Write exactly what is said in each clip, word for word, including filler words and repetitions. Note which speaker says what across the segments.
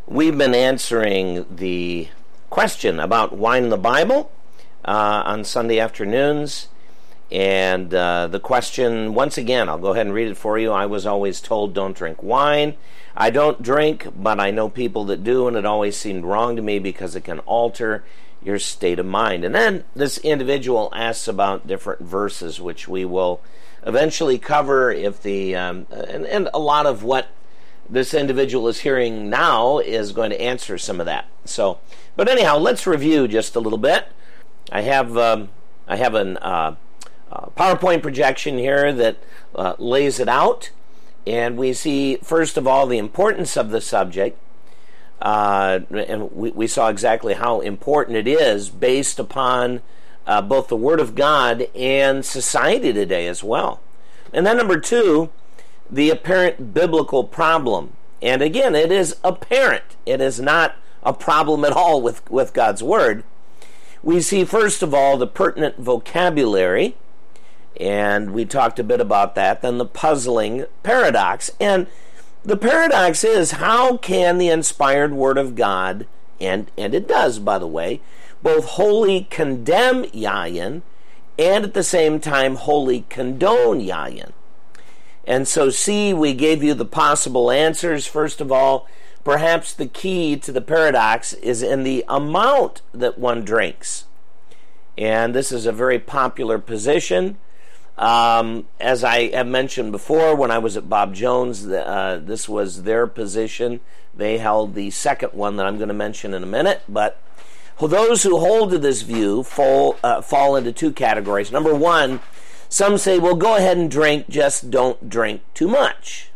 Speaker 1: We've been answering the question about wine in the Bible uh, on Sunday afternoons. And uh, the question, once again, I'll go ahead and read it for you. I was always told don't drink wine. I don't drink, but I know people that do, and it always seemed wrong to me because it can alter your state of mind. And then this individual asks about different verses, which we will eventually cover if the, um, and, and a lot of what this individual is hearing now is going to answer some of that. So, but anyhow, let's review just a little bit. I have, um, I have an, uh, Uh, PowerPoint projection here that uh, lays it out, and we see first of all the importance of the subject, uh, and we, we saw exactly how important it is based upon uh, both the Word of God and society today as well. And then number two, the apparent biblical problem. And again, it is apparent. It is not a problem at all with, with God's Word. We see first of all the pertinent vocabulary, and we talked a bit about that. Then the puzzling paradox. And the paradox is, how can the inspired Word of God, and, and it does, by the way, both wholly condemn yayin and at the same time wholly condone yayin? And so, see, we gave you the possible answers. First of all, perhaps the key to the paradox is in the amount that one drinks. And this is a very popular position. Um, as I have mentioned before, when I was at Bob Jones, uh, this was their position. They held the second one that I'm going to mention in a minute. But those who hold to this view fall, uh, fall into two categories. Number one, some say, well, go ahead and drink, just don't drink too much.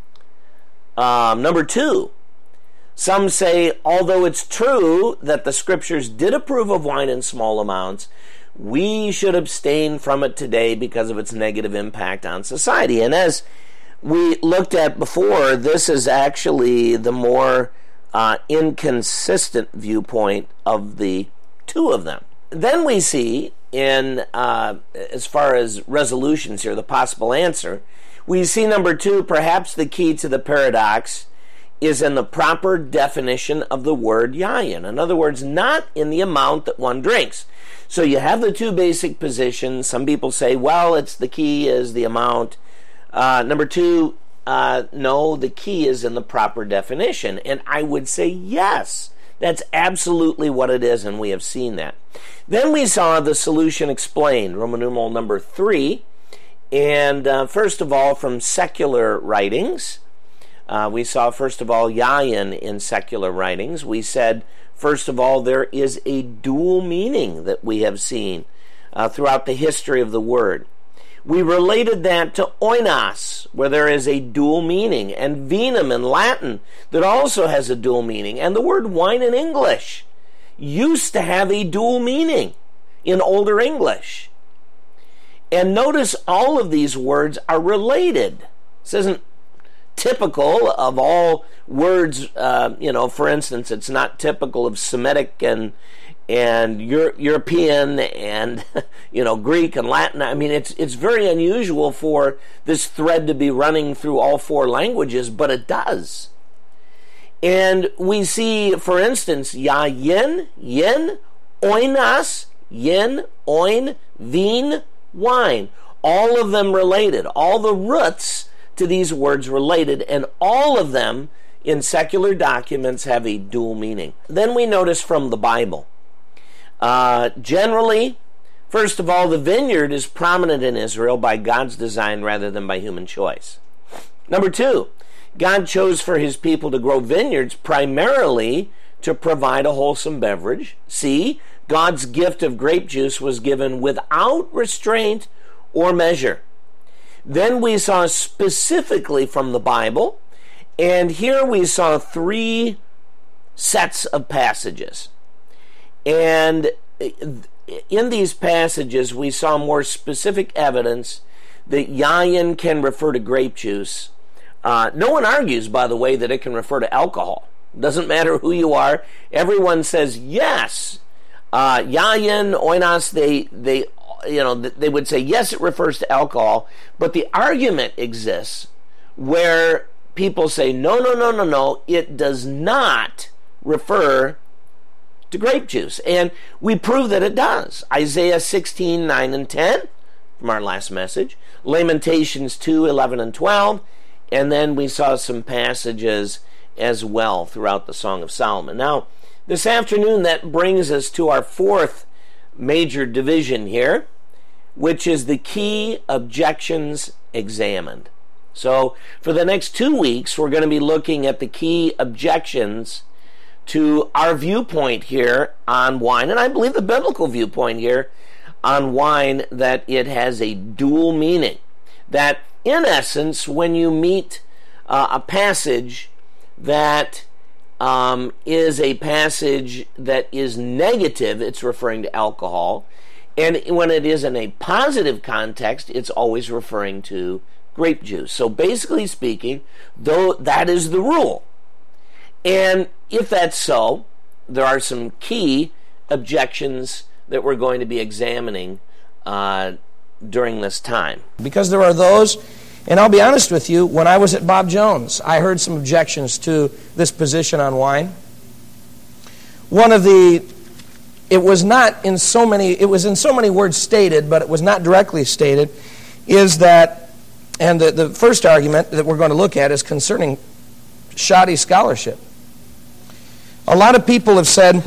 Speaker 1: Um, number two, some say, although it's true that the Scriptures did approve of wine in small amounts, we should abstain from it today because of its negative impact on society. And as we looked at before, this is actually the more uh, inconsistent viewpoint of the two of them. Then we see, in uh, as far as resolutions here, the possible answer, we see number two, perhaps the key to the paradox is in the proper definition of the word yayin. In other words, not in the amount that one drinks. So you have the two basic positions. Some people say, well, it's the key is the amount. Uh, number two, uh, no, the key is in the proper definition. And I would say yes, that's absolutely what it is, and we have seen that. Then we saw the solution explained, Roman numeral number three. And uh, first of all, from secular writings, Uh, we saw, first of all, yayin in secular writings. We said, first of all, there is a dual meaning that we have seen uh, throughout the history of the word. We related that to oinos, where there is a dual meaning, and vinum in Latin that also has a dual meaning. And the word wine in English used to have a dual meaning in older English. And notice all of these words are related. This isn't typical of all words, uh, you know, for instance, it's not typical of Semitic and and Euro- European and, you know, Greek and Latin. I mean, it's it's very unusual for this thread to be running through all four languages, but it does. And we see, for instance, yayin, yin, oinas, yin, oin, vin, wine. All of them related. All the roots to these words related, and all of them in secular documents have a dual meaning. Then we notice from the Bible. Uh, generally, first of all, the vineyard is prominent in Israel by God's design rather than by human choice. Number two, God chose for his people to grow vineyards primarily to provide a wholesome beverage. See, God's gift of grape juice was given without restraint or measure. Then we saw specifically from the Bible, and here we saw three sets of passages. And in these passages, we saw more specific evidence that yayin can refer to grape juice. Uh, no one argues, by the way, that it can refer to alcohol. Doesn't matter who you are. Everyone says yes. Uh, yayin, oinos, they they you know they would say yes, it refers to alcohol. But the argument exists where people say, no, no, no, no, no, it does not refer to grape juice. And we prove that it does. Isaiah sixteen, nine and ten, from our last message. Lamentations two, eleven and twelve. And then we saw some passages as well throughout the Song of Solomon. Now, this afternoon, that brings us to our fourth major division here, which is the key objections examined. So, for the next two weeks, we're going to be looking at the key objections to our viewpoint here on wine, and I believe the biblical viewpoint here on wine, that it has a dual meaning. That, in essence, when you meet uh, a passage that um, is a passage that is negative, it's referring to alcohol, and when it is in a positive context, it's always referring to grape juice. So basically speaking, though, that is the rule. And if that's so, there are some key objections that we're going to be examining uh, during this time.
Speaker 2: Because there are those, and I'll be honest with you, when I was at Bob Jones, I heard some objections to this position on wine. One of the, it was not in so many, it was in so many words stated, but it was not directly stated, is that, and the, the first argument that we're going to look at is concerning shoddy scholarship. A lot of people have said,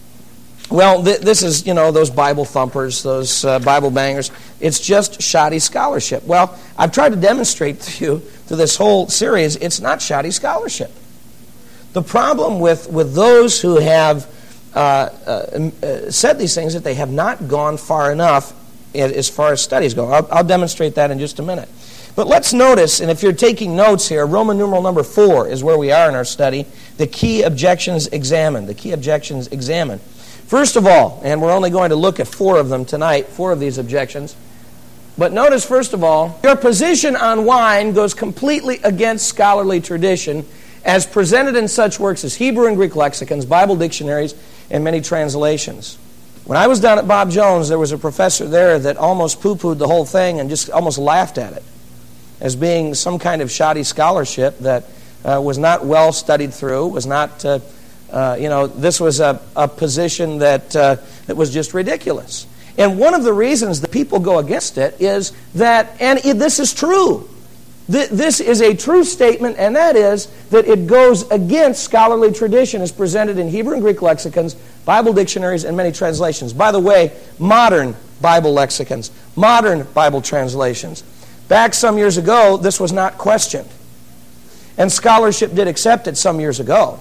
Speaker 2: well, th- this is, you know, those Bible thumpers, those uh, Bible bangers. It's just shoddy scholarship. Well, I've tried to demonstrate to you through this whole series, it's not shoddy scholarship. The problem with, with those who have uh, uh, uh, said these things is that they have not gone far enough as far as studies go. I'll, I'll demonstrate that in just a minute. But let's notice, and if you're taking notes here, Roman numeral number four is where we are in our study, the key objections examined. The key objections examined. First of all, and we're only going to look at four of them tonight, four of these objections. But notice, first of all, your position on wine goes completely against scholarly tradition as presented in such works as Hebrew and Greek lexicons, Bible dictionaries, and many translations. When I was down at Bob Jones, there was a professor there that almost poo-pooed the whole thing and just almost laughed at it as being some kind of shoddy scholarship that uh, was not well studied through, was not, uh, uh, you know, this was a, a position that, uh, that was just ridiculous. And one of the reasons that people go against it is that, and it, this is true, th- this is a true statement, and that is that it goes against scholarly tradition as presented in Hebrew and Greek lexicons, Bible dictionaries, and many translations. By the way, modern Bible lexicons, modern Bible translations. Back some years ago, this was not questioned. And scholarship did accept it some years ago.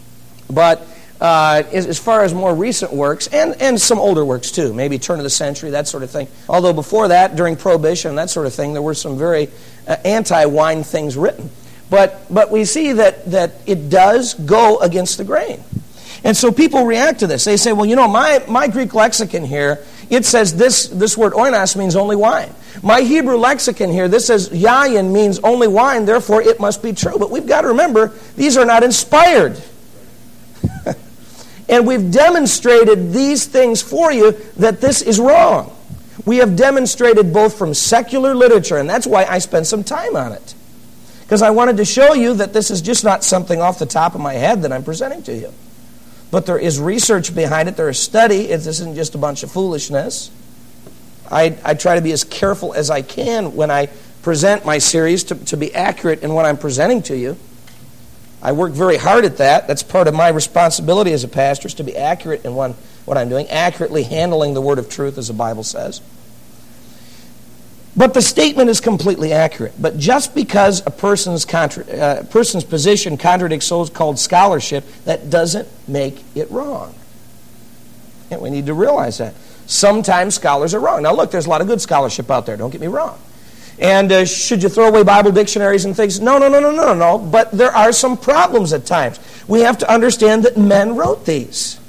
Speaker 2: But uh, as, as far as more recent works, and, and some older works too, maybe turn of the century, that sort of thing. Although before that, during Prohibition, that sort of thing, there were some very uh, anti-wine things written. But but we see that, that it does go against the grain. And so people react to this. They say, well, you know, my, my Greek lexicon here, it says this, this word oinos means only wine. My Hebrew lexicon here, this says yayin means only wine, therefore it must be true. But we've got to remember, these are not inspired. And we've demonstrated these things for you that this is wrong. We have demonstrated both from secular literature, and that's why I spent some time on it. Because I wanted to show you that this is just not something off the top of my head that I'm presenting to you. But there is research behind it. There is study. This isn't just a bunch of foolishness. I, I try to be as careful as I can when I present my series to, to be accurate in what I'm presenting to you. I work very hard at that. That's part of my responsibility as a pastor, is to be accurate in one, what I'm doing, accurately handling the word of truth, as the Bible says. But the statement is completely accurate. But just because a person's contra- uh, person's position contradicts so-called scholarship, that doesn't make it wrong. And we need to realize that. Sometimes scholars are wrong. Now look, there's a lot of good scholarship out there, don't get me wrong. And uh, should you throw away Bible dictionaries and things? No, no, no, no, no, no. But there are some problems at times. We have to understand that men wrote these.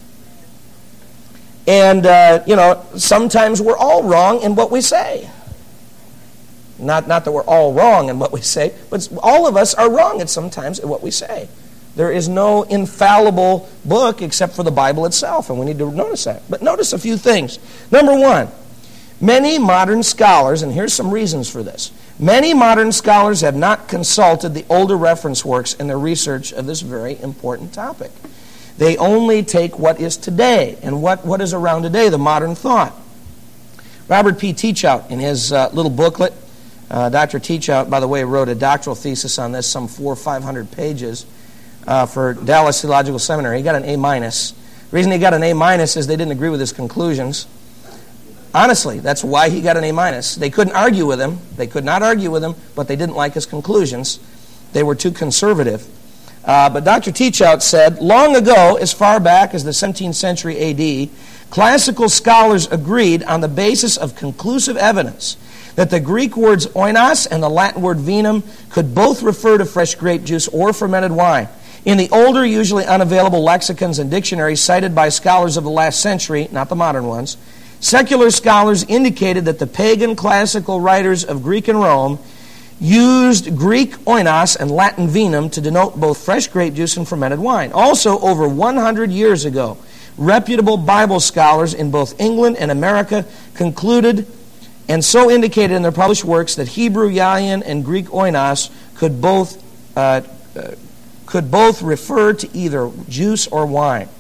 Speaker 2: And, uh, you know, sometimes we're all wrong in what we say. Not, not that we're all wrong in what we say, but all of us are wrong at sometimes in what we say. There is no infallible book except for the Bible itself, and we need to notice that. But notice a few things. Number one, many modern scholars, and here's some reasons for this, Many modern scholars have not consulted the older reference works in their research of this very important topic. They only take what is today and what, what is around today, the modern thought. Robert P. Teachout, in his uh, little booklet, uh, Doctor Teachout, by the way, wrote a doctoral thesis on this, some four or five hundred pages, uh, for Dallas Theological Seminary. He got an A minus. The reason he got an A minus is they didn't agree with his conclusions. Honestly, that's why he got an A minus. They couldn't argue with him. They could not argue with him, but they didn't like his conclusions. They were too conservative. Uh, but Doctor Teachout said, long ago, as far back as the seventeenth century A D, classical scholars agreed on the basis of conclusive evidence that the Greek words oinos and the Latin word vinum could both refer to fresh grape juice or fermented wine. In the older, usually unavailable lexicons and dictionaries cited by scholars of the last century, not the modern ones, secular scholars indicated that the pagan classical writers of Greek and Rome used Greek oinos and Latin vinum to denote both fresh grape juice and fermented wine. Also, over one hundred years ago, reputable Bible scholars in both England and America concluded and so indicated in their published works that Hebrew yayin and Greek oinos could both uh, uh, could both refer to either juice or wine.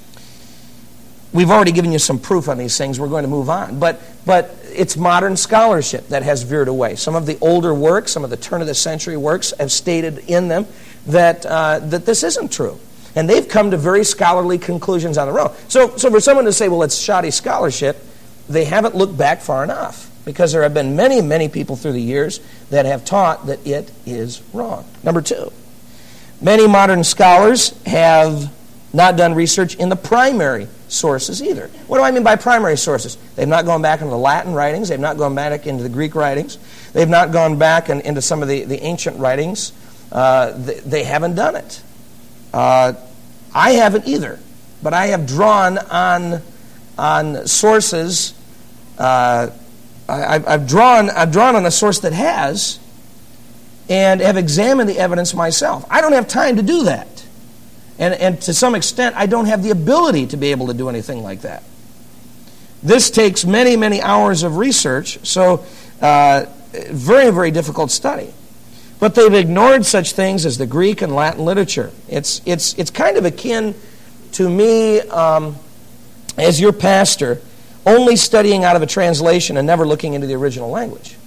Speaker 2: We've already given you some proof on these things. We're going to move on. But but it's modern scholarship that has veered away. Some of the older works, some of the turn-of-the-century works have stated in them that uh, that this isn't true. And they've come to very scholarly conclusions on their own. So, so for someone to say, well, it's shoddy scholarship, they haven't looked back far enough. Because there have been many, many people through the years that have taught that it is wrong. Number two, many modern scholars have not done research in the primary sources either. What do I mean by primary sources? They've not gone back into the Latin writings. They've not gone back into the Greek writings. They've not gone back in, into some of the, the ancient writings. Uh, they, they haven't done it. Uh, I haven't either. But I have drawn on, on sources. Uh, I, I've drawn, I've drawn on a source that has and have examined the evidence myself. I don't have time to do that. And, and to some extent, I don't have the ability to be able to do anything like that. This takes many, many hours of research, so uh, very, very difficult study. But they've ignored such things as the Greek and Latin literature. It's, it's, it's kind of akin to me, um, as your pastor, only studying out of a translation and never looking into the original language.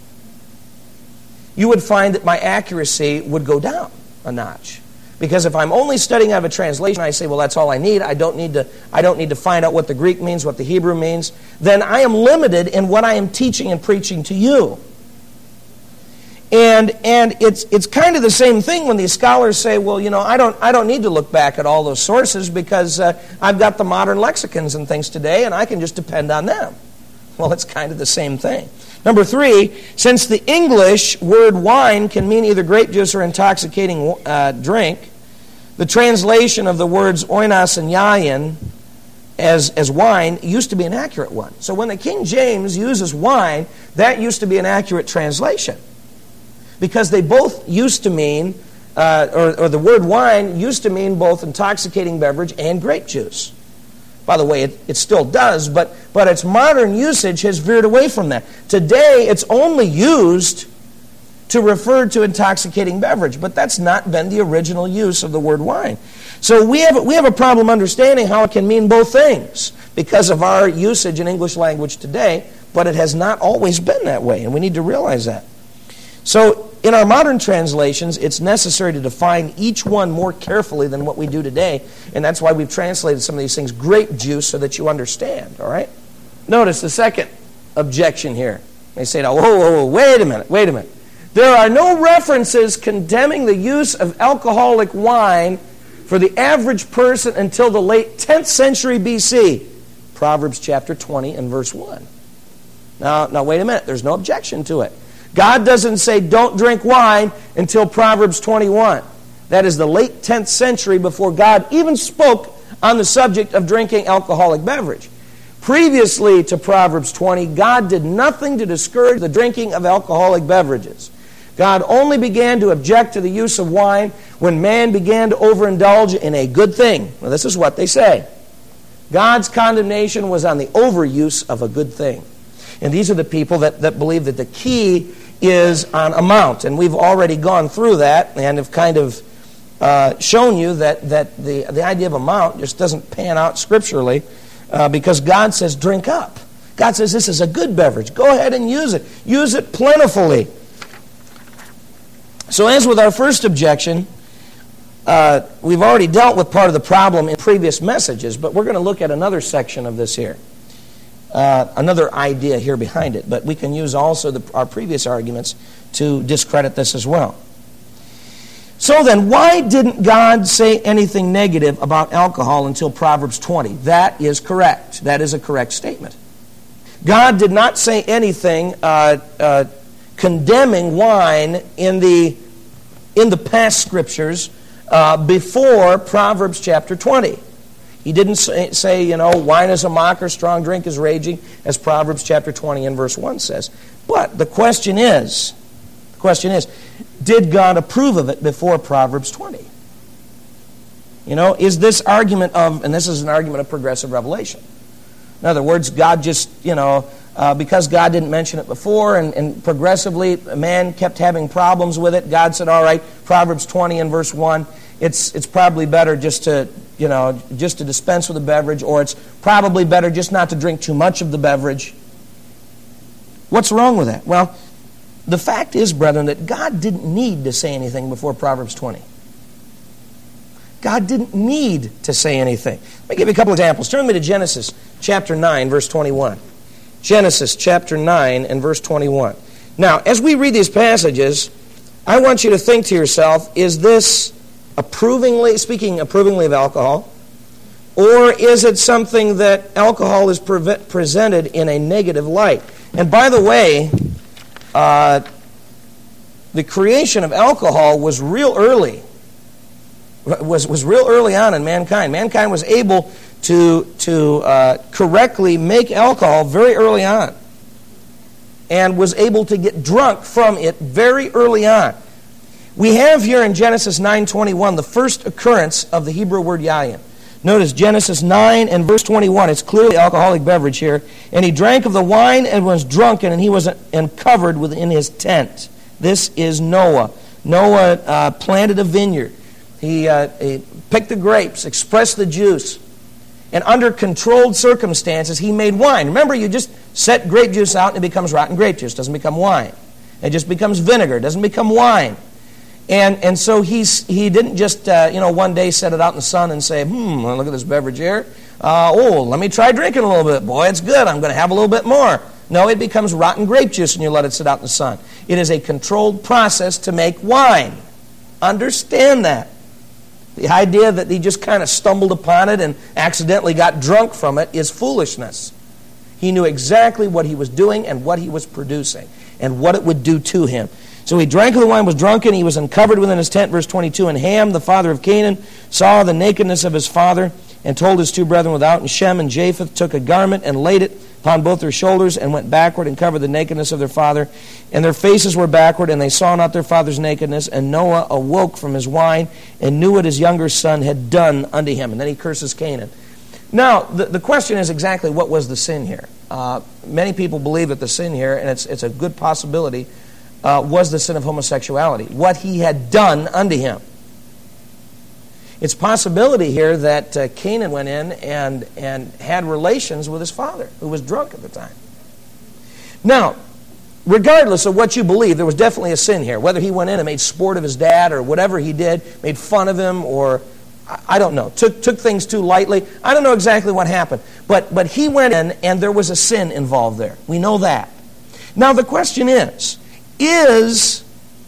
Speaker 2: You would find that my accuracy would go down a notch. Because if I'm only studying out of a translation, I say, well, that's all I need. I don't need to, I don't need to find out what the Greek means, what the Hebrew means. Then I am limited in what I am teaching and preaching to you. And and it's it's kind of the same thing when these scholars say, well, you know, I don't I don't need to look back at all those sources because uh, I've got the modern lexicons and things today, and I can just depend on them. Well, it's kind of the same thing. Number three, since the English word wine can mean either grape juice or intoxicating uh, drink, the translation of the words oinos and yayin as, as wine used to be an accurate one. So when the King James uses wine, that used to be an accurate translation. Because they both used to mean, uh, or, or the word wine used to mean both intoxicating beverage and grape juice. By the way, it, it still does, but, but its modern usage has veered away from that. Today, it's only used to refer to intoxicating beverage, but that's not been the original use of the word wine. So we have, we have a problem understanding how it can mean both things because of our usage in English language today, but it has not always been that way, and we need to realize that. So in our modern translations, it's necessary to define each one more carefully than what we do today, and that's why we've translated some of these things grape juice so that you understand, all right? Notice the second objection here. They say, now, whoa, whoa, whoa, wait a minute, wait a minute. There are no references condemning the use of alcoholic wine for the average person until the late tenth century B C. Proverbs chapter twenty and verse one. Now, now wait a minute, there's no objection to it. God doesn't say don't drink wine until Proverbs twenty-one. That is the late tenth century before God even spoke on the subject of drinking alcoholic beverage. Previously to Proverbs twenty, God did nothing to discourage the drinking of alcoholic beverages. God only began to object to the use of wine when man began to overindulge in a good thing. Now, this is what they say. God's condemnation was on the overuse of a good thing. And these are the people that, that believe that the key is on amount. And we've already gone through that and have kind of uh, shown you that, that the, the idea of amount just doesn't pan out scripturally uh, because God says, drink up. God says, this is a good beverage. Go ahead and use it. Use it plentifully. So as with our first objection, uh, we've already dealt with part of the problem in previous messages, but we're going to look at another section of this here. Uh, another idea here behind it, but we can use also the, our previous arguments to discredit this as well. So then, why didn't God say anything negative about alcohol until Proverbs twenty? That is correct. That is a correct statement. God did not say anything uh, uh, condemning wine in the in the past scriptures uh, before Proverbs chapter twenty. He didn't say, say, you know, wine is a mocker, strong drink is raging, as Proverbs chapter twenty and verse one says. But the question is, the question is, did God approve of it before Proverbs twenty? You know, is this argument of, and this is an argument of progressive revelation. In other words, God just, you know, uh, because God didn't mention it before, and, and progressively man kept having problems with it, God said, all right, Proverbs twenty and verse one, it's it's probably better just to, you know, just to dispense with the beverage, or it's probably better just not to drink too much of the beverage. What's wrong with that? Well, the fact is, brethren, that God didn't need to say anything before Proverbs twenty. God didn't need to say anything. Let me give you a couple examples. Turn with me to Genesis chapter nine, verse twenty-one. Genesis chapter nine and verse twenty-one. Now, as we read these passages, I want you to think to yourself, is this approvingly, speaking approvingly of alcohol, or is it something that alcohol is pre- presented in a negative light? And by the way, uh, the creation of alcohol was real early. Was was real early on in mankind. Mankind was able to to uh, correctly make alcohol very early on, and was able to get drunk from it very early on. We have here in Genesis nine twenty-one the first occurrence of the Hebrew word yayin. Notice Genesis nine and verse twenty-one. It's clearly alcoholic beverage here. And he drank of the wine and was drunken, and he was uncovered within his tent. This is Noah. Noah uh, planted a vineyard. He, uh, he picked the grapes, expressed the juice, and under controlled circumstances, he made wine. Remember, you just set grape juice out and it becomes rotten grape juice. It doesn't become wine. It just becomes vinegar. It doesn't become wine. And and so he's he didn't just, uh, you know, one day set it out in the sun and say, hmm, look at this beverage here. Uh, oh, let me try drinking a little bit. Boy, it's good. I'm going to have a little bit more. No, it becomes rotten grape juice when you let it sit out in the sun. It is a controlled process to make wine. Understand that. The idea that he just kind of stumbled upon it and accidentally got drunk from it is foolishness. He knew exactly what he was doing and what he was producing and what it would do to him. So he drank of the wine, was drunken, he was uncovered within his tent, verse twenty-two. And Ham, the father of Canaan, saw the nakedness of his father and told his two brethren without. And Shem and Japheth took a garment and laid it upon both their shoulders and went backward and covered the nakedness of their father. And their faces were backward, and they saw not their father's nakedness. And Noah awoke from his wine and knew what his younger son had done unto him. And then he curses Canaan. Now, the, the question is exactly what was the sin here? Uh, many people believe that the sin here, and it's, it's a good possibility, uh, was the sin of homosexuality. What he had done unto him. It's possibility here that uh, Canaan went in and, and had relations with his father, who was drunk at the time. Now, regardless of what you believe, there was definitely a sin here. Whether he went in and made sport of his dad or whatever he did, made fun of him, or I don't know, took took things too lightly. I don't know exactly what happened. But, but he went in and there was a sin involved there. We know that. Now the question is, is,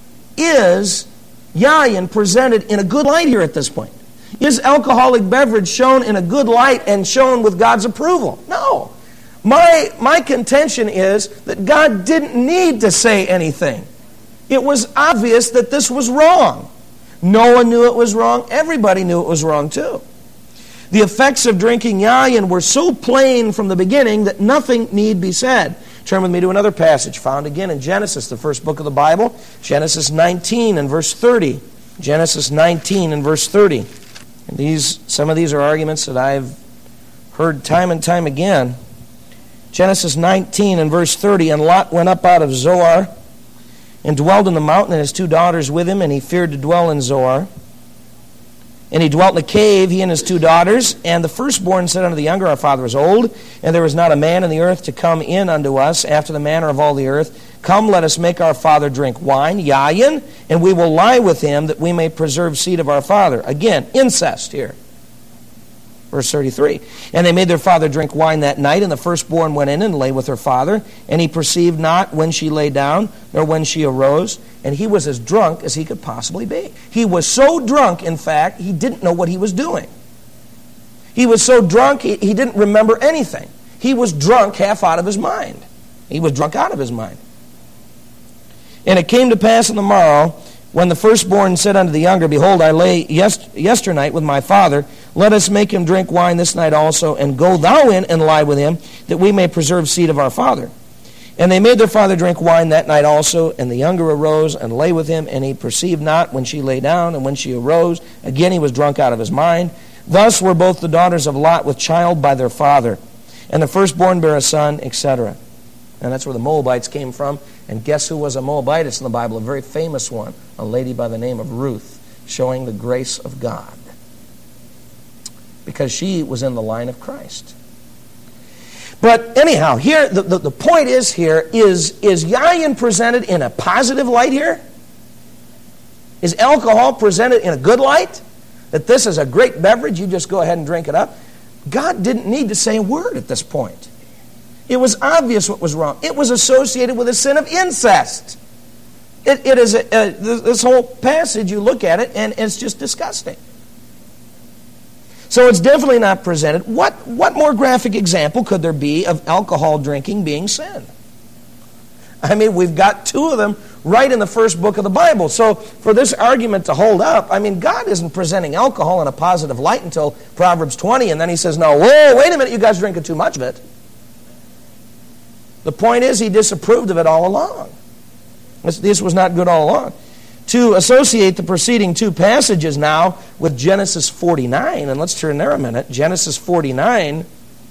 Speaker 2: is yayin presented in a good light here at this point? Is alcoholic beverage shown in a good light and shown with God's approval? No. My, my contention is that God didn't need to say anything. It was obvious that this was wrong. Noah knew it was wrong. Everybody knew it was wrong too. The effects of drinking yayin were so plain from the beginning that nothing need be said. Turn with me to another passage found again in Genesis, the first book of the Bible. Genesis nineteen and verse thirty. Genesis nineteen and verse thirty. And these, some of these are arguments that I've heard time and time again. Genesis nineteen and verse thirty. And Lot went up out of Zoar and dwelled in the mountain, and his two daughters with him, and he feared to dwell in Zoar. And he dwelt in a cave, he and his two daughters. And the firstborn said unto the younger, Our father is old, and there is not a man in the earth to come in unto us after the manner of all the earth. Come, let us make our father drink wine, yayin, and we will lie with him, that we may preserve seed of our father. Again, incest here. Verse thirty-three. And they made their father drink wine that night, and the firstborn went in and lay with her father. And he perceived not when she lay down, nor when she arose. And he was as drunk as he could possibly be. He was so drunk, in fact, he didn't know what he was doing. He was so drunk, he, he didn't remember anything. He was drunk half out of his mind. He was drunk out of his mind. And it came to pass on the morrow, when the firstborn said unto the younger, Behold, I lay yest- yesternight with my father. Let us make him drink wine this night also, and go thou in and lie with him, that we may preserve seed of our father. And they made their father drink wine that night also, and the younger arose and lay with him, and he perceived not when she lay down, and when she arose, again he was drunk out of his mind. Thus were both the daughters of Lot with child by their father, and the firstborn bare a son, et cetera. And that's where the Moabites came from. And guess who was a Moabitess in the Bible? A very famous one, a lady by the name of Ruth, showing the grace of God. Because she was in the line of Christ. But anyhow, here the, the, the point is here, is, is yayin presented in a positive light here? Is alcohol presented in a good light? That this is a great beverage, you just go ahead and drink it up? God didn't need to say a word at this point. It was obvious what was wrong. It was associated with a sin of incest. It, it is a, a, this whole passage, you look at it, and it's just disgusting. So it's definitely not presented. What, what more graphic example could there be of alcohol drinking being sin? I mean, we've got two of them right in the first book of the Bible. So for this argument to hold up, I mean, God isn't presenting alcohol in a positive light until Proverbs twenty, and then he says, no, whoa, wait a minute, you guys are drinking too much of it. The point is, he disapproved of it all along. This, this was not good all along. To associate the preceding two passages now with Genesis forty-nine, and let's turn there a minute, Genesis forty-nine,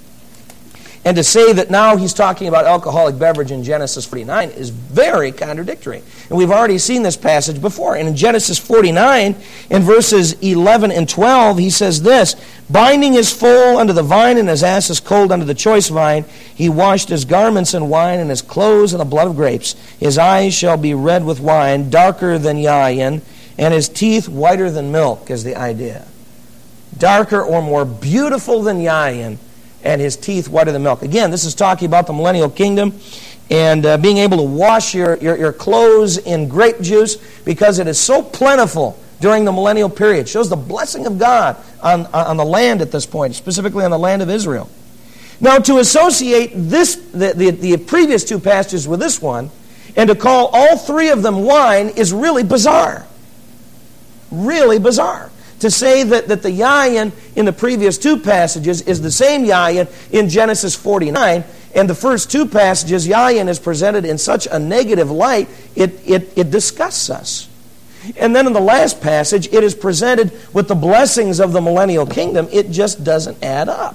Speaker 2: and to say that now he's talking about alcoholic beverage in Genesis forty-nine is very contradictory. And we've already seen this passage before. And in Genesis forty-nine, in verses eleven and twelve, he says this, Binding his foal unto the vine, and his ass is cold unto the choice vine, he washed his garments in wine, and his clothes in the blood of grapes. His eyes shall be red with wine, darker than yayin, and his teeth whiter than milk, is the idea. Darker or more beautiful than yayin, and his teeth whiter than milk. Again, this is talking about the millennial kingdom and uh, being able to wash your, your, your clothes in grape juice because it is so plentiful during the millennial period. It shows the blessing of God on, on the land at this point, specifically on the land of Israel. Now, to associate this the, the, the previous two passages with this one and to call all three of them wine is really bizarre. Really bizarre. To say that, that the yayin in the previous two passages is the same yayin in Genesis forty-nine, and the first two passages, yayin is presented in such a negative light, it, it, it disgusts us. And then in the last passage, it is presented with the blessings of the millennial kingdom. It just doesn't add up.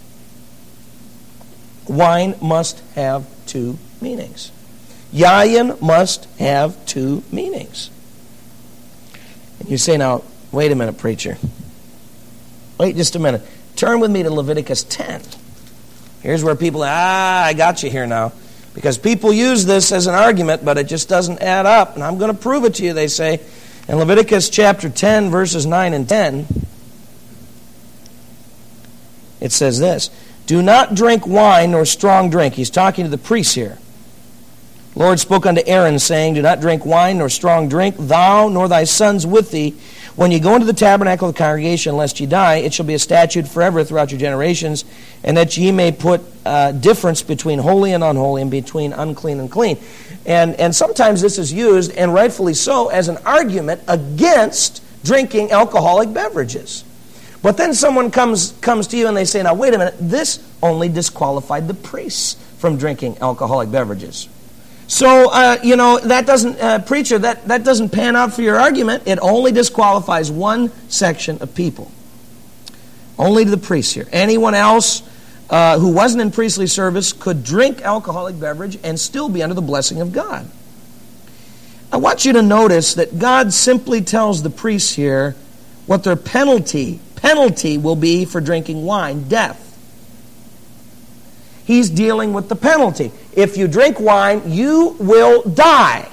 Speaker 2: Wine must have two meanings. Yayin must have two meanings. And you say, now, wait a minute, preacher. Wait just a minute. Turn with me to Leviticus ten. Here's where people, ah, I got you here now. Because people use this as an argument, but it just doesn't add up. And I'm going to prove it to you, they say. In Leviticus chapter ten, verses nine and ten, it says this, Do not drink wine nor strong drink. He's talking to the priests here. The Lord spoke unto Aaron, saying, Do not drink wine nor strong drink, thou nor thy sons with thee, when you go into the tabernacle of the congregation, lest ye die. It shall be a statute forever throughout your generations, and that ye may put uh, difference between holy and unholy, and between unclean and clean. And, and sometimes this is used, and rightfully so, as an argument against drinking alcoholic beverages. But then someone comes, comes to you and they say, now wait a minute, this only disqualified the priests from drinking alcoholic beverages. So, uh, you know, that doesn't, uh, preacher, that, that doesn't pan out for your argument. It only disqualifies one section of people. Only the priests here. Anyone else uh, who wasn't in priestly service could drink alcoholic beverage and still be under the blessing of God. I want you to notice that God simply tells the priests here what their penalty, penalty will be for drinking wine, death. He's dealing with the penalty. If you drink wine, you will die.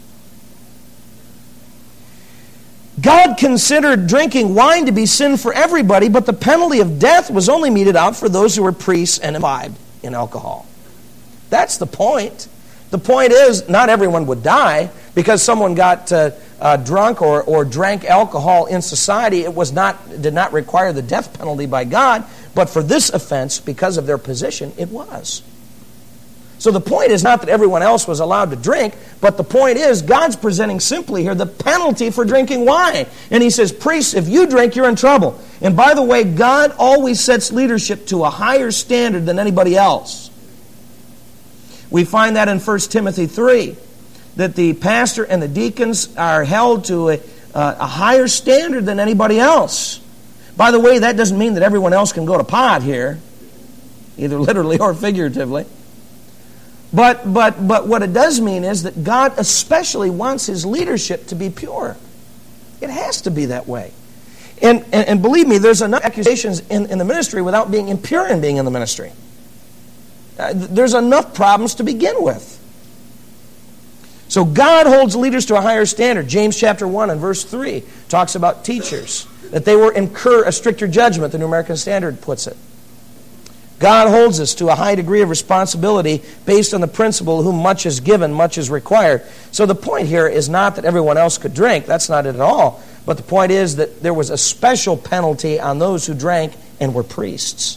Speaker 2: God considered drinking wine to be sin for everybody, but the penalty of death was only meted out for those who were priests and imbibed in alcohol. That's the point. The point is, not everyone would die because someone got uh, uh, drunk or, or drank alcohol in society. It was not did not require the death penalty by God, but for this offense, because of their position, it was. So the point is not that everyone else was allowed to drink, but the point is God's presenting simply here the penalty for drinking wine. And he says, priests, if you drink, you're in trouble. And by the way, God always sets leadership to a higher standard than anybody else. We find that in First Timothy three, that the pastor and the deacons are held to a, uh, a higher standard than anybody else. By the way, that doesn't mean that everyone else can go to pot here, either literally or figuratively. But, but, but what it does mean is that God especially wants his leadership to be pure. It has to be that way. And, and, and believe me, there's enough accusations in, in the ministry without being impure in being in the ministry. Uh, there's enough problems to begin with. So God holds leaders to a higher standard. James chapter one and verse three talks about teachers, that they will incur a stricter judgment, the New American Standard puts it. God holds us to a high degree of responsibility based on the principle, whom much is given, much is required. So the point here is not that everyone else could drink. That's not it at all. But the point is that there was a special penalty on those who drank and were priests.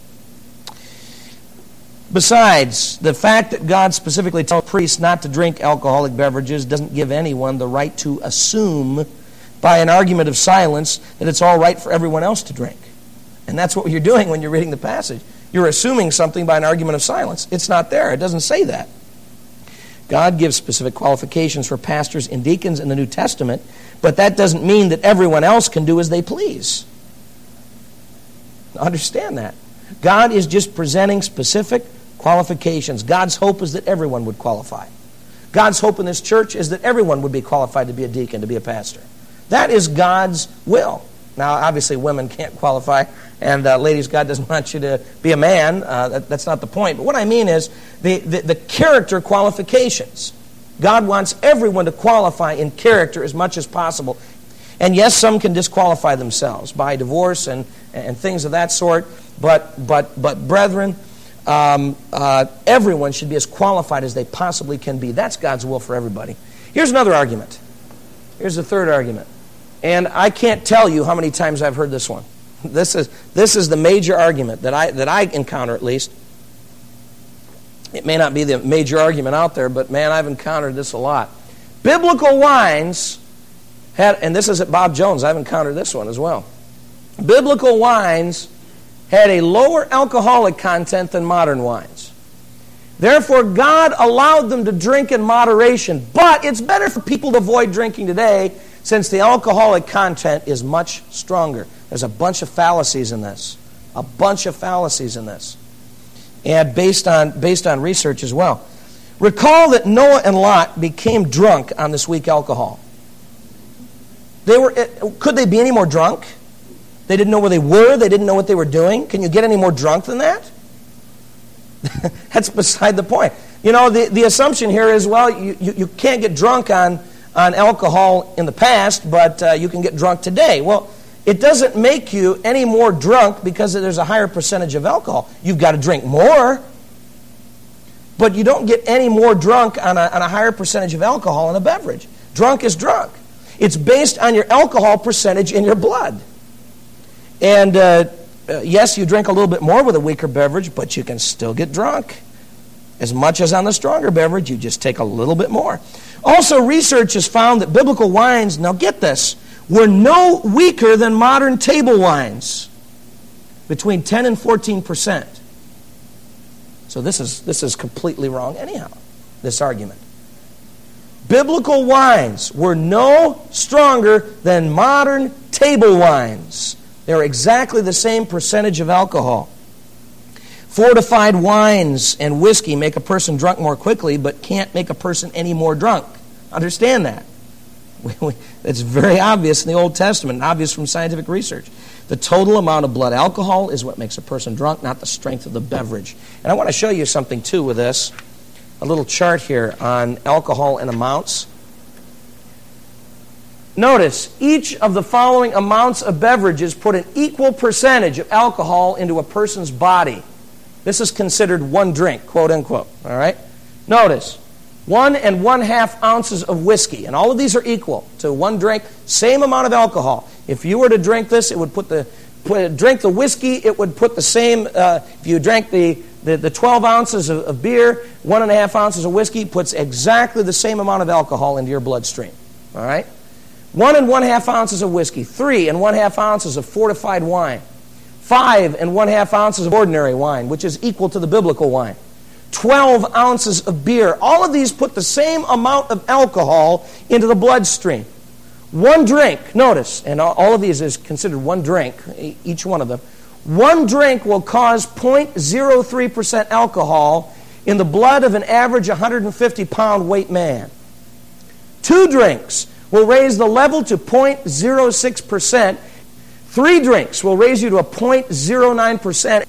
Speaker 2: Besides, the fact that God specifically tells priests not to drink alcoholic beverages doesn't give anyone the right to assume by an argument of silence that it's all right for everyone else to drink. And that's what you're doing when you're reading the passage. You're assuming something by an argument of silence. It's not there. It doesn't say that. God gives specific qualifications for pastors and deacons in the New Testament, but that doesn't mean that everyone else can do as they please. Understand that. God is just presenting specific qualifications. God's hope is that everyone would qualify. God's hope in this church is that everyone would be qualified to be a deacon, to be a pastor. That is God's will. Now, obviously, women can't qualify, and uh, ladies, God doesn't want you to be a man. Uh, that, that's not the point. But what I mean is the, the, the character qualifications. God wants everyone to qualify in character as much as possible. And yes, some can disqualify themselves by divorce and, and things of that sort. But, but, but brethren, um, uh, everyone should be as qualified as they possibly can be. That's God's will for everybody. Here's another argument. Here's the third argument. And I can't tell you how many times I've heard this one. This is this is the major argument that I that I encounter, at least. It may not be the major argument out there, but man, I've encountered this a lot. Biblical wines had, and this is at Bob Jones, I've encountered this one as well. Biblical wines had a lower alcoholic content than modern wines. Therefore, God allowed them to drink in moderation, but it's better for people to avoid drinking today since the alcoholic content is much stronger. There's a bunch of fallacies in this. A bunch of fallacies in this. And based on, based on research as well. Recall that Noah and Lot became drunk on this weak alcohol. They were. Could they be any more drunk? They didn't know where they were. They didn't know what they were doing. Can you get any more drunk than that? That's beside the point. You know, the, the assumption here is, well, you, you, you can't get drunk on, on alcohol in the past, but uh, you can get drunk today. Well, it doesn't make you any more drunk because there's a higher percentage of alcohol. You've got to drink more, but you don't get any more drunk on a, on a higher percentage of alcohol in a beverage. Drunk is drunk. It's based on your alcohol percentage in your blood. And uh, uh, yes, you drink a little bit more with a weaker beverage, but you can still get drunk. As much as on the stronger beverage, you just take a little bit more. Also, research has found that biblical wines, now get this, were no weaker than modern table wines, between ten and fourteen percent. So this is this is completely wrong anyhow, this argument. Biblical wines were no stronger than modern table wines. They're exactly the same percentage of alcohol. Fortified wines and whiskey make a person drunk more quickly, but can't make a person any more drunk. Understand that. It's very obvious in the Old Testament and obvious from scientific research. The total amount of blood alcohol is what makes a person drunk, not the strength of the beverage. And I want to show you something, too, with this. A little chart here on alcohol and amounts. Notice, each of the following amounts of beverages put an equal percentage of alcohol into a person's body. This is considered one drink, quote unquote. All right? Notice, one and one half ounces of whiskey, and all of these are equal to one drink, same amount of alcohol. If you were to drink this, it would put the put, drink the whiskey, it would put the same. Uh, if you drank the the, the twelve ounces of, of beer, one and a half ounces of whiskey puts exactly the same amount of alcohol into your bloodstream. All right. One and one half ounces of whiskey, three and one half ounces of fortified wine, five and one half ounces of ordinary wine, which is equal to the biblical wine, twelve ounces of beer. All of these put the same amount of alcohol into the bloodstream. One drink, notice, and all of these is considered one drink, each one of them. One drink will cause zero point zero three percent alcohol in the blood of an average one hundred fifty pound weight man. Two drinks will raise the level to zero point zero six percent. Three drinks will raise you to a zero point zero nine percent.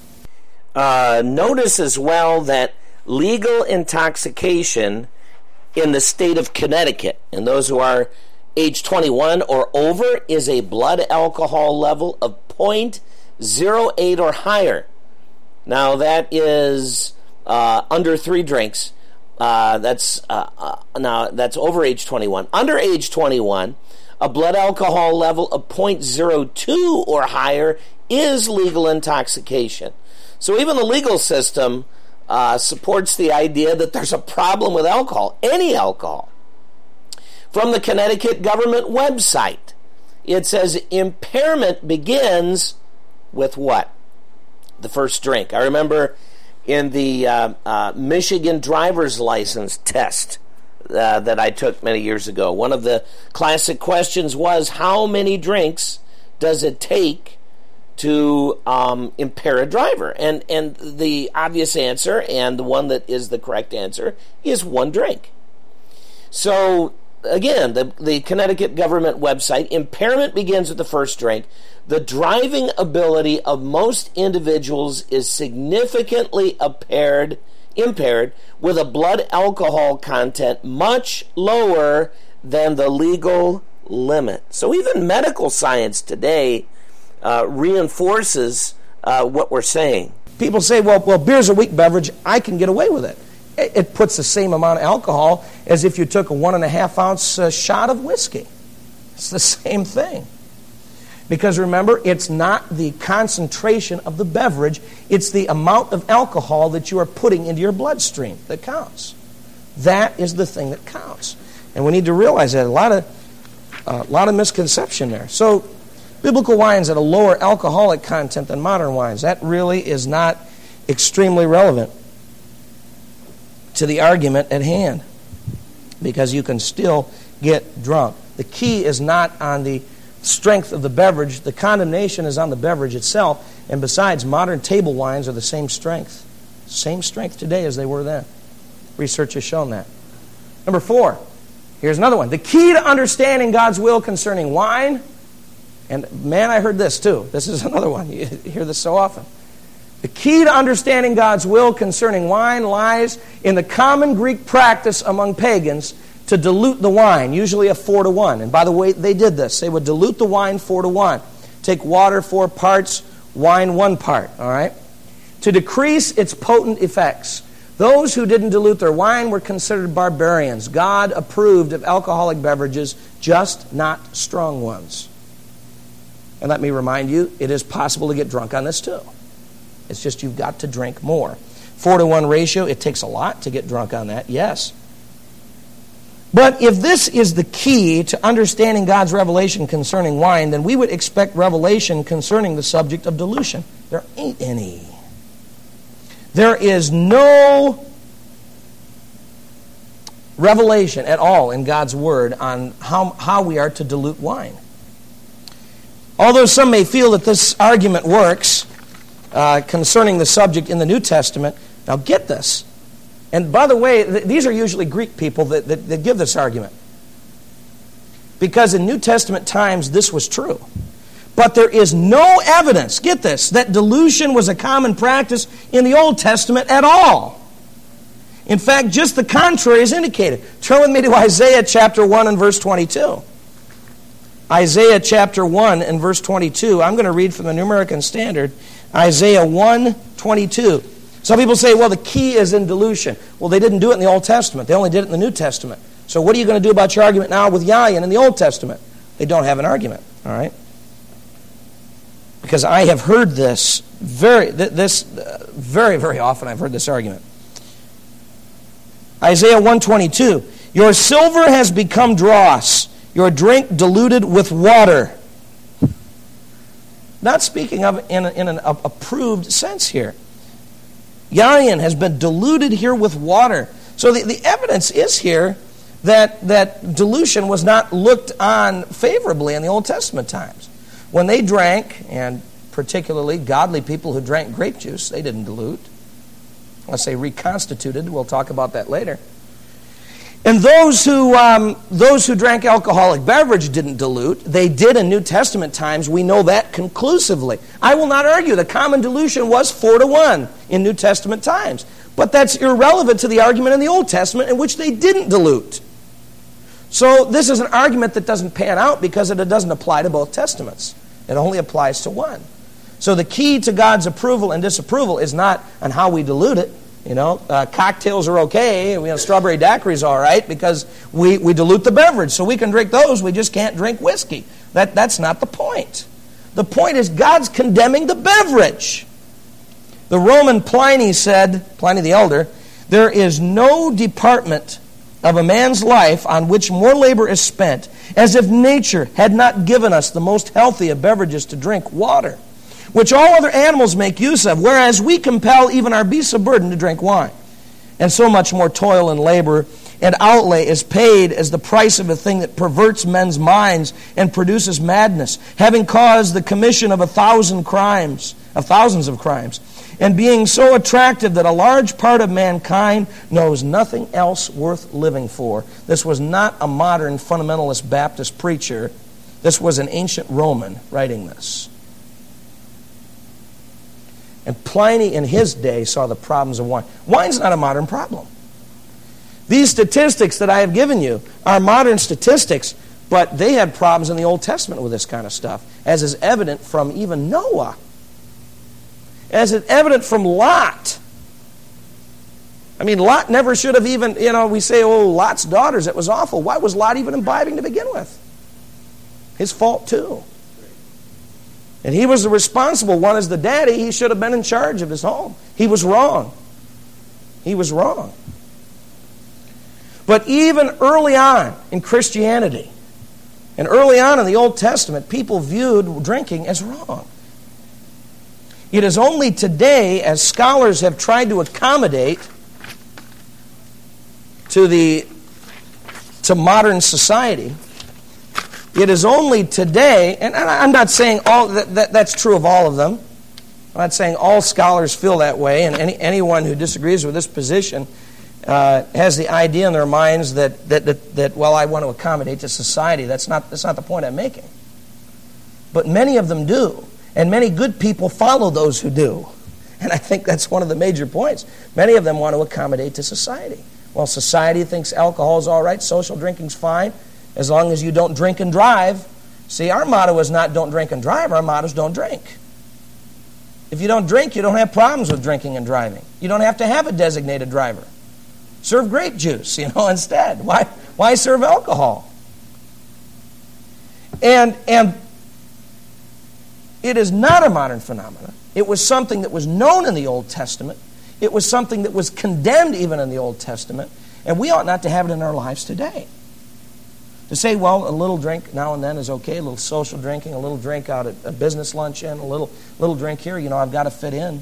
Speaker 1: Uh, notice as well that legal intoxication in the state of Connecticut, and those who are age twenty-one or over, is a blood alcohol level of zero point zero eight or higher. Now that is uh, under three drinks. Uh, that's uh, uh, now that's over age twenty-one. Under age twenty-one, a blood alcohol level of zero point zero two or higher is legal intoxication. So even the legal system uh, supports the idea that there's a problem with alcohol, any alcohol. From the Connecticut government website, it says impairment begins with what? The first drink. I remember in the uh, uh, Michigan driver's license test uh, that I took many years ago, one of the classic questions was, how many drinks does it take to um, impair a driver? And and the obvious answer, and the one that is the correct answer, is one drink. So again, the, the Connecticut government website, impairment begins with the first drink. The driving ability of most individuals is significantly impaired, impaired with a blood alcohol content much lower than the legal limit. So even medical science today uh, reinforces uh, what we're saying.
Speaker 2: People say, well, well, beer's a weak beverage. I can get away with it. It, it puts the same amount of alcohol as if you took a one and a half ounce uh, shot of whiskey. It's the same thing. Because remember, it's not the concentration of the beverage, it's the amount of alcohol that you are putting into your bloodstream that counts. That is the thing that counts. And we need to realize that. A lot of, uh, a lot of misconception there. So, biblical wines had a lower alcoholic content than modern wines. That really is not extremely relevant to the argument at hand, because you can still get drunk. The key is not on the strength of the beverage. The condemnation is on the beverage itself. And besides, modern table wines are the same strength. Same strength today as they were then. Research has shown that. Number four, here's another one. The key to understanding God's will concerning wine, and man, I heard this too. This is another one. You hear this so often. The key to understanding God's will concerning wine lies in the common Greek practice among pagans to dilute the wine, usually a four to one. And by the way, they did this. They would dilute the wine four to one. Take water four parts, wine one part, all right? To decrease its potent effects. Those who didn't dilute their wine were considered barbarians. God approved of alcoholic beverages, just not strong ones. And let me remind you, it is possible to get drunk on this too. It's just you've got to drink more. Four to one ratio, it takes a lot to get drunk on that, yes. But if this is the key to understanding God's revelation concerning wine, then we would expect revelation concerning the subject of dilution. There ain't any. There is no revelation at all in God's Word on how, how we are to dilute wine. Although some may feel that this argument works uh, concerning the subject in the New Testament, now get this. And by the way, th- these are usually Greek people that, that, that give this argument. because in New Testament times this was true. But there is no evidence, get this, that dilution was a common practice in the Old Testament at all. In fact, just the contrary is indicated. Turn with me to Isaiah chapter one and verse twenty-two. Isaiah chapter one and verse twenty-two. I'm going to read from the New American Standard. Isaiah one twenty-two. Some people say, well, the key is in dilution. Well, they didn't do it in the Old Testament. They only did it in the New Testament. So what are you going to do about your argument now with Yayin in the Old Testament? They don't have an argument, all right? Because I have heard this very, this uh, very, very often. I've heard this argument. Isaiah one twenty-two. Your silver has become dross, your drink diluted with water. Not speaking of in, a, in an approved sense here. Yayin has been diluted here with water. So the, the evidence is here that, that dilution was not looked on favorably in the Old Testament times. When they drank, and particularly godly people who drank grape juice, they didn't dilute. Unless they reconstituted. We'll talk about that later. And those who um, those who drank alcoholic beverage didn't dilute. They did in New Testament times. We know that conclusively. I will not argue the common dilution was four to one in New Testament times. But that's irrelevant to the argument in the Old Testament in which they didn't dilute. So this is an argument that doesn't pan out because it doesn't apply to both Testaments. It only applies to one. So the key to God's approval and disapproval is not on how we dilute it. You know, uh, cocktails are okay. You know, strawberry daiquiris all right because we, we dilute the beverage. So we can drink those. We just can't drink whiskey. That, that's not the point. The point is God's condemning the beverage. The Roman Pliny said, Pliny the Elder, there is no department of a man's life on which more labor is spent, as if nature had not given us the most healthy of beverages to drink, water, which all other animals make use of, whereas we compel even our beasts of burden to drink wine. And so much more toil and labor and outlay is paid as the price of a thing that perverts men's minds and produces madness, having caused the commission of a thousand crimes, of thousands of crimes, and being so attractive that a large part of mankind knows nothing else worth living for. This was not a modern fundamentalist Baptist preacher. This was an ancient Roman writing this. And Pliny in his day saw the problems of wine. Wine's not a modern problem. These statistics that I have given you are modern statistics, but they had problems in the Old Testament with this kind of stuff, as is evident from even Noah. As is evident from Lot. I mean, Lot never should have even, you know, we say, oh, Lot's daughters, it was awful. Why was Lot even imbibing to begin with? His fault too. And he was the responsible one as the daddy. He should have been in charge of his home. He was wrong. He was wrong. But even early on in Christianity, and early on in the Old Testament, people viewed drinking as wrong. It is only today, as scholars have tried to accommodate to the to modern society, it is only today, and I'm not saying all that, that that's true of all of them. I'm not saying all scholars feel that way, and any, anyone who disagrees with this position uh, has the idea in their minds that, that, that, that, well, I want to accommodate to society. That's not, that's not the point I'm making. But many of them do, and many good people follow those who do. And I think that's one of the major points. Many of them want to accommodate to society. Well, society thinks alcohol is all right, social drinking's fine, as long as you don't drink and drive. See, our motto is not don't drink and drive. Our motto is don't drink. If you don't drink, you don't have problems with drinking and driving. You don't have to have a designated driver. Serve grape juice, you know, instead. Why, why serve alcohol? And, and it is not a modern phenomenon. It was something that was known in the Old Testament. It was something that was condemned even in the Old Testament. And we ought not to have it in our lives today. To say, well, a little drink now and then is okay, a little social drinking, a little drink out at a business luncheon, a little little drink here, you know, I've got to fit in.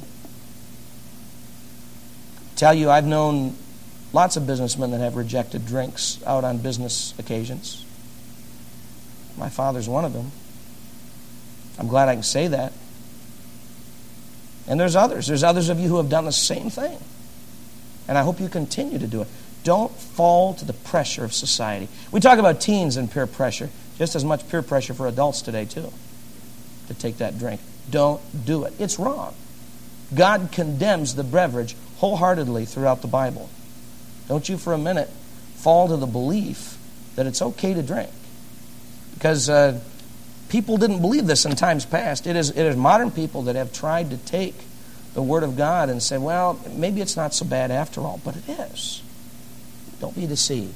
Speaker 2: Tell you, I've known lots of businessmen that have rejected drinks out on business occasions. My father's one of them. I'm glad I can say that. And there's others. There's others of you who have done the same thing. And I hope you continue to do it. Don't fall to the pressure of society. We talk about teens and peer pressure. Just as much peer pressure for adults today, too, to take that drink. Don't do it. It's wrong. God condemns the beverage wholeheartedly throughout the Bible. Don't you for a minute fall to the belief that it's okay to drink. Because uh, people didn't believe this in times past. It is, it is modern people that have tried to take the Word of God and say, well, maybe it's not so bad after all, but it is. Don't be deceived.